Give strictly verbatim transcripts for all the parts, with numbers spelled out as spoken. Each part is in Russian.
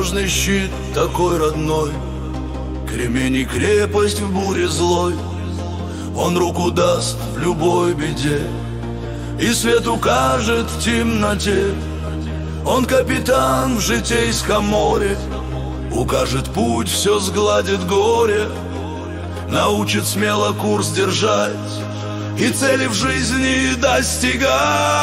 надежный щит, такой родной, кремень и крепость в буре злой. Он руку даст в любой беде и свет укажет в темноте. Он капитан в житейском море, укажет путь, все сгладит горе, научит смело курс держать и цели в жизни достигать.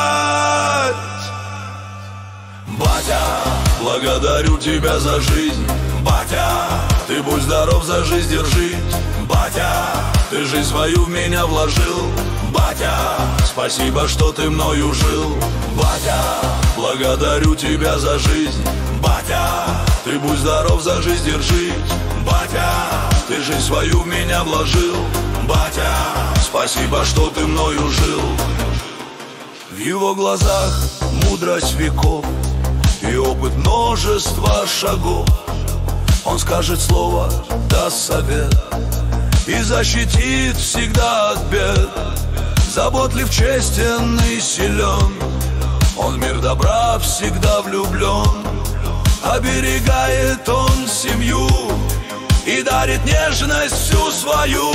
Батя, благодарю тебя за жизнь. Батя, ты будь здоров, за жизнь держись. Батя, ты жизнь свою в меня вложил. Батя, спасибо, что ты мною жил. Батя, благодарю тебя за жизнь. Батя, ты будь здоров, за жизнь держись. Батя, ты жизнь свою в меня вложил. Батя, спасибо, что ты мною жил. В его глазах мудрость веков и опыт множества шагов. Он скажет слово, даст совет и защитит всегда от бед. Заботлив, честен и силен, он в мир добра всегда влюблен. Оберегает он семью и дарит нежность всю свою.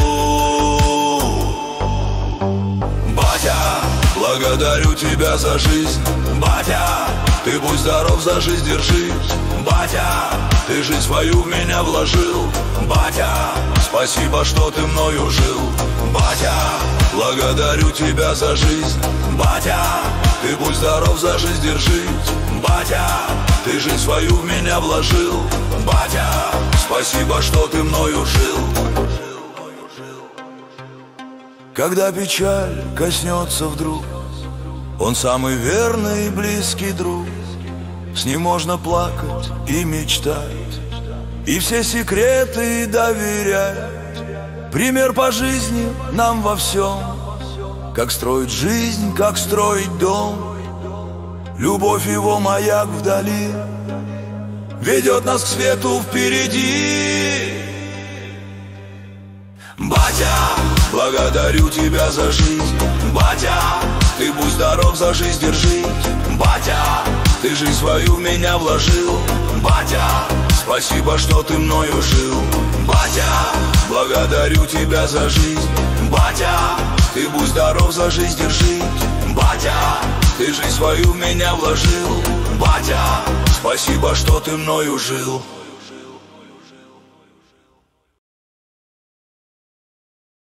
Батя, благодарю тебя за жизнь. Батя, ты будь здоров, за жизнь держись. Батя, ты жизнь свою в меня вложил. Батя, спасибо, что ты мною жил. Батя, благодарю тебя за жизнь. Батя, ты будь здоров, за жизнь держись. Батя, ты жизнь свою в меня вложил. Батя, спасибо, что ты мною жил. Когда печаль коснется вдруг, он самый верный и близкий друг. С ним можно плакать и мечтать, и все секреты доверять. Пример по жизни нам во всем, как строить жизнь, как строить дом. Любовь его маяк вдали ведет нас к свету впереди. Батя, благодарю тебя за жизнь. Батя, ты будь здоров, за жизнь держись. Батя, ты жизнь свою в меня вложил. Батя, спасибо, что ты мною жил. Батя, благодарю тебя за жизнь. Батя, ты будь здоров, за жизнь держись. Батя, ты жизнь свою в меня вложил. Батя, спасибо, что ты мною жил.